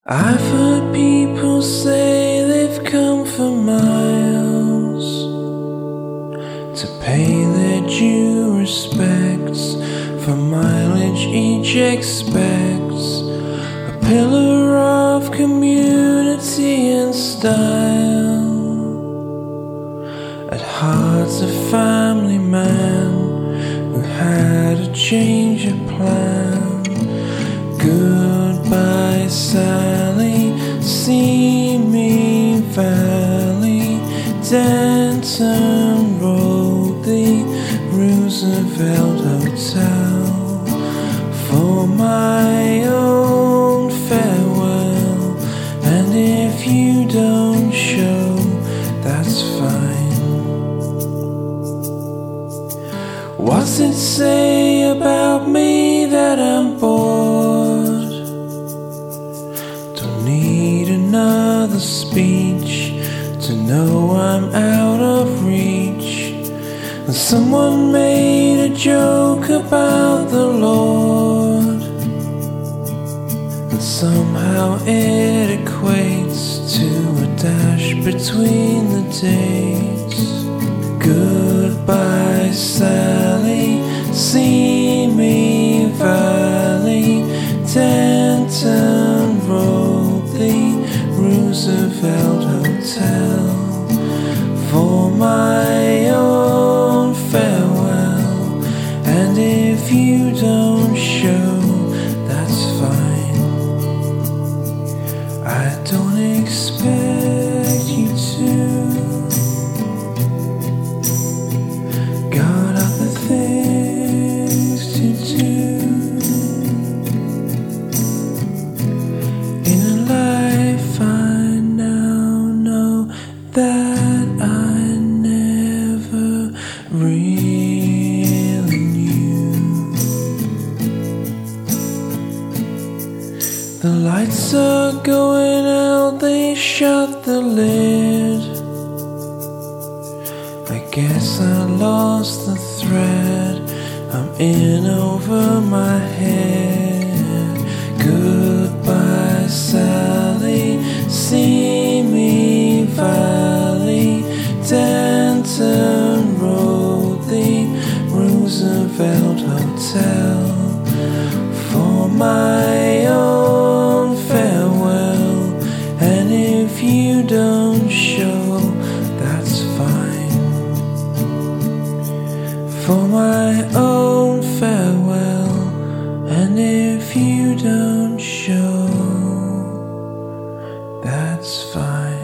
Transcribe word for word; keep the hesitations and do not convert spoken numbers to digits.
I've heard people say they've come for miles to pay their due respects. For mileage each expects a pillar of community and style. At heart's a family man who had a change of plan. Goodbye Sally, Simi Valley, Denton Road, the Roosevelt Hotel. For my own farewell, and if you don't show, that's fine. What's it say about me that I'm bored? Don't need another speech to know I'm out of reach. And someone made a joke about the Lord, and somehow it equates to a dash between the dates. Goodbye Sally, Simi Valley, Denton Road, the Roosevelt Hotel. For my own farewell, and if you don't show, that's fine. I don't expect you to. Got other things to do. In a life I now know that I never really knew. The lights are going out, they shut the lid. I guess I lost the thread, I'm in over my head. Goodbye Sally, Simi Valley, Denton Road, the Roosevelt Hotel. For my own farewell, and if you don't show, that's fine. For my own farewell, and if you don't show, that's fine.